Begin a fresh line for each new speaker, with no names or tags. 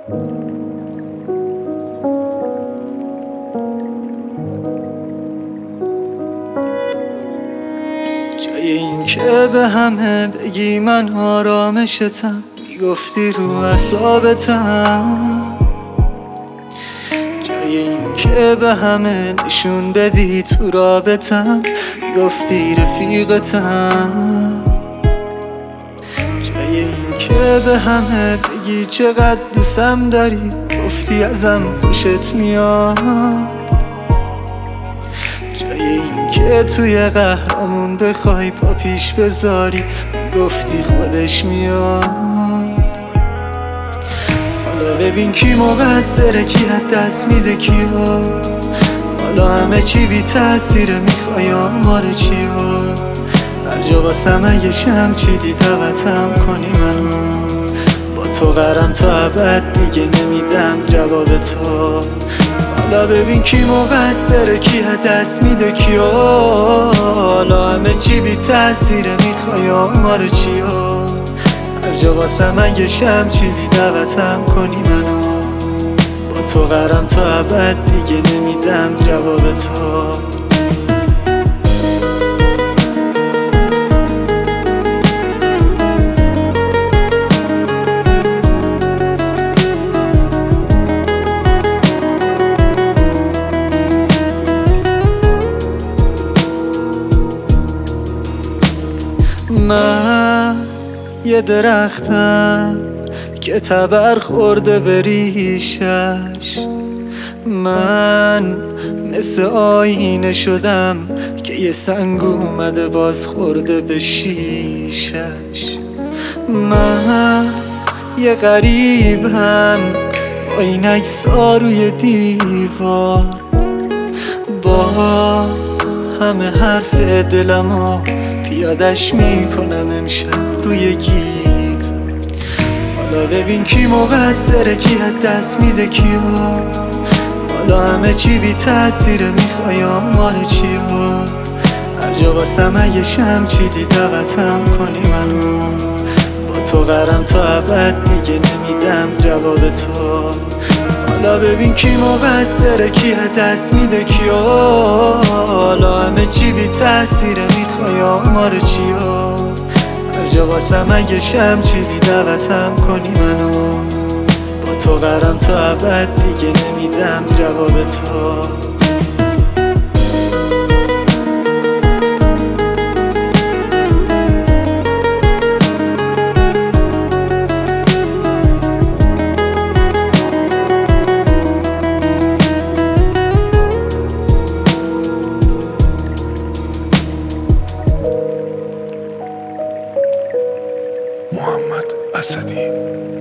جای این که به همه بگی من آرامشتم، میگفتی رو اعصابتم. جای این که به همه نشون بدی تو رابطم، میگفتی رفیقتم. جای این که به همه بگی چقدر دوستم داری، گفتی ازم خوشت میاد. جای این که توی قهرمون بخوای پا پیش بذاری، گفتی خودش میاد. حالا ببین کی مقصره، کی از دست میده کیو. حالا همه چی بی تأثیره، میخوای آمار چیو. هر جا واسم اگه شمچیدی دعوتم کنی منو. با تو قرم تا ابد دیگه نمیدم جواب تو. حالا ببین کی مقصره، کی از دست میده کیو. حالا همه چی بی تأثیره، میخوای آمار چیو. هر جا واسم اگه شمچیدی دعوتم کنی منو. با تو قرم تا ابد دیگه نمیدم جواب تو. من یه درختم که تبر خورده به ریشش. من مثل آینه شدم که یه سنگ اومده باز خورده به شیشش. من یه غریبم با این عکس‌ها روی دیوار، باز همه حرف دلمو پیادش میکنم امشب روی گیت. حالا ببین کی مقصره، کی از دست میده کیو. حالا همه چی بی تأثیره، میخوای آمار چیو. هر جا واسم اگه شمچیدی دعوتم کنی منو. با تو قرم تا ابد دیگه نمیدم جواب تو. حالا ببین کی مقصره، کی از دست میده کیو. حالا همه چی بی تأثیره، میخوای آمار چیو. هر جا واسم اگه شمچیدی دعوتم کنی منو. با تو قرم تا ابد دیگه نمیدم جواب تو.
محمد اسدی.